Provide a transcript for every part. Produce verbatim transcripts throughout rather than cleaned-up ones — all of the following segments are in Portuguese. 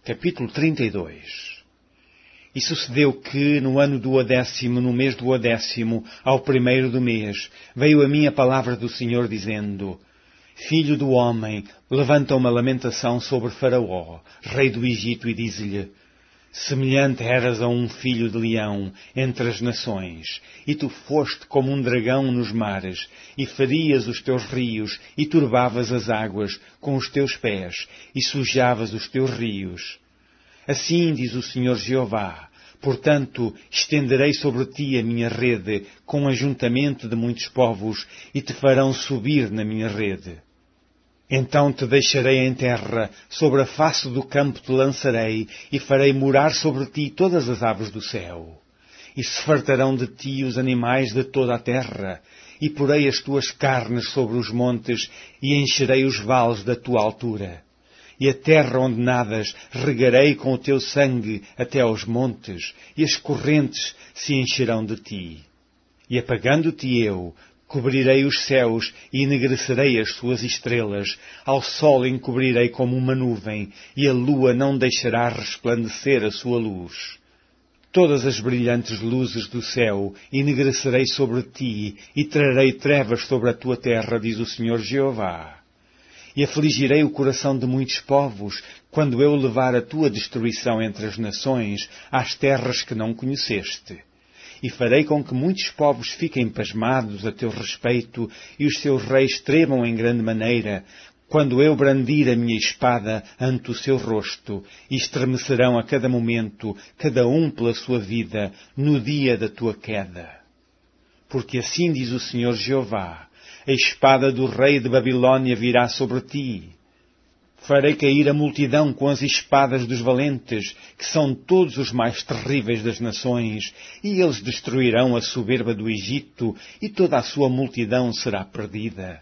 Capítulo trinta e dois. E sucedeu que, no ano duodécimo, no mês duodécimo, ao primeiro do mês, veio a mim a palavra do Senhor, dizendo: Filho do homem, levanta uma lamentação sobre Faraó, rei do Egito, e diz-lhe: Semelhante eras a um filho de leão entre as nações, e tu foste como um dragão nos mares, e ferias os teus rios, e turbavas as águas com os teus pés, e sujavas os teus rios. Assim diz o Senhor Jeová: Portanto, estenderei sobre ti a minha rede, com um ajuntamento de muitos povos, e te farão subir na minha rede. Então te deixarei em terra, sobre a face do campo te lançarei, e farei morar sobre ti todas as aves do céu. E se fartarão de ti os animais de toda a terra, e porei as tuas carnes sobre os montes, e encherei os vales da tua altura. E a terra onde nadas regarei com o teu sangue até aos montes, e as correntes se encherão de ti. E apagando-te eu, cobrirei os céus e enegrecerei as suas estrelas, ao sol encobrirei como uma nuvem, e a lua não deixará resplandecer a sua luz. Todas as brilhantes luzes do céu enegrecerei sobre ti, e trarei trevas sobre a tua terra, diz o Senhor Jeová. E afligirei o coração de muitos povos, quando eu levar a tua destruição entre as nações, às terras que não conheceste. E farei com que muitos povos fiquem pasmados a teu respeito, e os seus reis tremam em grande maneira, quando eu brandir a minha espada ante o seu rosto, e estremecerão a cada momento, cada um pela sua vida, no dia da tua queda. Porque assim diz o Senhor Jeová: a espada do rei de Babilônia virá sobre ti. Farei cair a multidão com as espadas dos valentes, que são todos os mais terríveis das nações, e eles destruirão a soberba do Egito, e toda a sua multidão será perdida.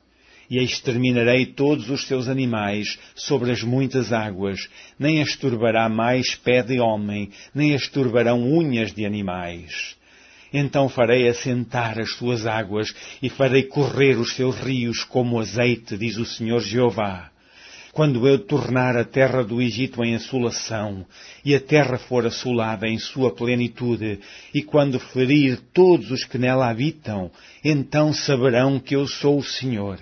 E exterminarei todos os seus animais sobre as muitas águas, nem as turbará mais pé de homem, nem as turbarão unhas de animais. Então farei assentar as suas águas, e farei correr os seus rios como azeite, diz o Senhor Jeová. Quando eu tornar a terra do Egito em assolação, e a terra for assolada em sua plenitude, e quando ferir todos os que nela habitam, então saberão que eu sou o Senhor.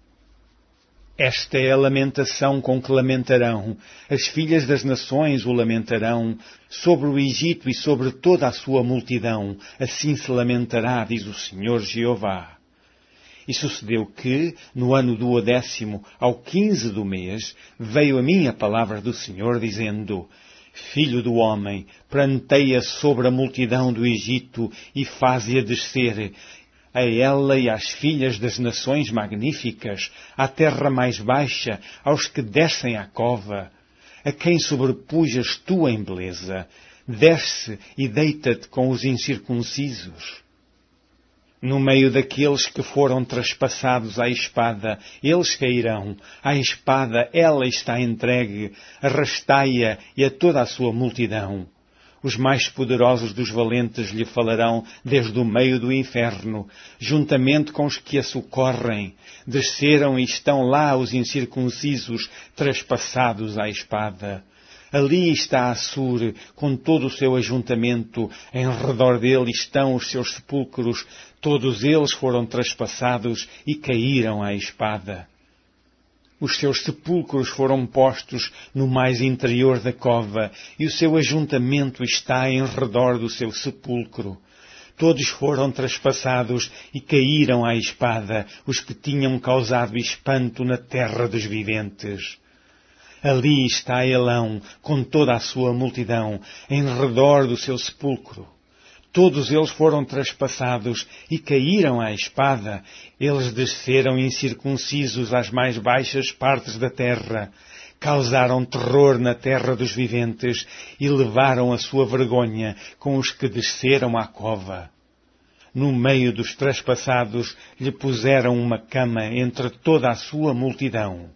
Esta é a lamentação com que lamentarão, as filhas das nações o lamentarão, sobre o Egito e sobre toda a sua multidão, assim se lamentará, diz o Senhor Jeová. E sucedeu que, no ano duodécimo, ao quinze do mês, veio a mim a palavra do Senhor, dizendo: Filho do homem, pranteia sobre a multidão do Egito e faze-a descer, a ela e às filhas das nações magníficas, à terra mais baixa, aos que descem à cova, a quem sobrepujas tu em beleza, desce e deita-te com os incircuncisos. No meio daqueles que foram traspassados à espada, eles cairão. À espada ela está entregue, arrastai-a e a toda a sua multidão. Os mais poderosos dos valentes lhe falarão desde o meio do inferno, juntamente com os que a socorrem. Desceram e estão lá os incircuncisos, traspassados à espada. Ali está Assur, com todo o seu ajuntamento, em redor dele estão os seus sepulcros, todos eles foram traspassados e caíram à espada. Os seus sepulcros foram postos no mais interior da cova, e o seu ajuntamento está em redor do seu sepulcro. Todos foram traspassados e caíram à espada, os que tinham causado espanto na terra dos viventes. Ali está Elão, com toda a sua multidão, em redor do seu sepulcro. Todos eles foram traspassados e caíram à espada. Eles desceram incircuncisos às mais baixas partes da terra. Causaram terror na terra dos viventes e levaram a sua vergonha com os que desceram à cova. No meio dos traspassados lhe puseram uma cama entre toda a sua multidão.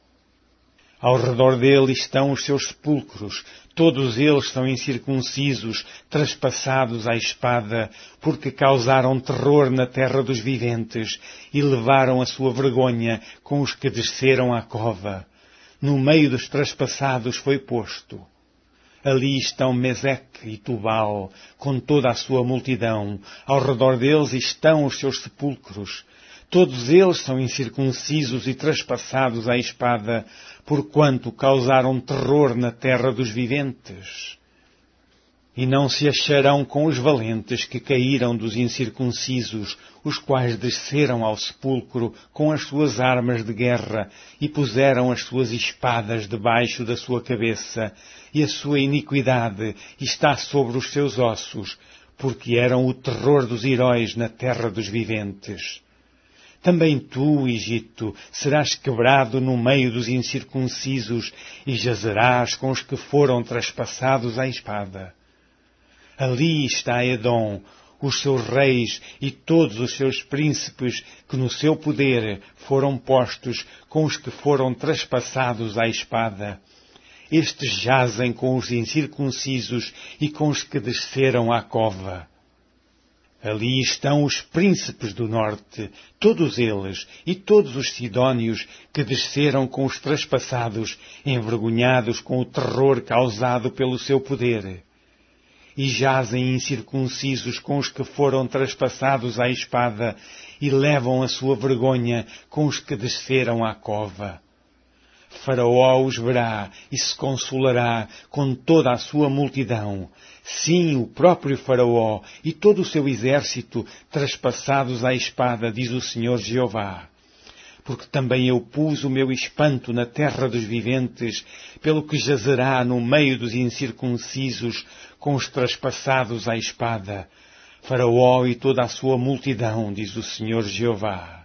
Ao redor dele estão os seus sepulcros, todos eles são incircuncisos, traspassados à espada, porque causaram terror na terra dos viventes e levaram a sua vergonha com os que desceram à cova. no meio dos traspassados foi posto. Ali estão Meseque e Tubal, com toda a sua multidão. Ao redor deles estão os seus sepulcros. Todos eles são incircuncisos e traspassados à espada, porquanto causaram terror na terra dos viventes. E não se acharão com os valentes que caíram dos incircuncisos, os quais desceram ao sepulcro com as suas armas de guerra e puseram as suas espadas debaixo da sua cabeça, e a sua iniquidade está sobre os seus ossos, porque eram o terror dos heróis na terra dos viventes. Também tu, Egito, serás quebrado no meio dos incircuncisos e jazerás com os que foram traspassados à espada. Ali está Edom, os seus reis e todos os seus príncipes que no seu poder foram postos com os que foram traspassados à espada. Estes jazem com os incircuncisos e com os que desceram à cova. Ali estão os príncipes do norte, todos eles, e todos os sidónios que desceram com os traspassados, envergonhados com o terror causado pelo seu poder. E jazem incircuncisos com os que foram traspassados à espada, e levam a sua vergonha com os que desceram à cova. Faraó os verá e se consolará com toda a sua multidão. Sim, o próprio Faraó e todo o seu exército traspassados à espada, diz o Senhor Jeová. Porque também eu pus o meu espanto na terra dos viventes, pelo que jazerá no meio dos incircuncisos com os traspassados à espada. Faraó e toda a sua multidão, diz o Senhor Jeová.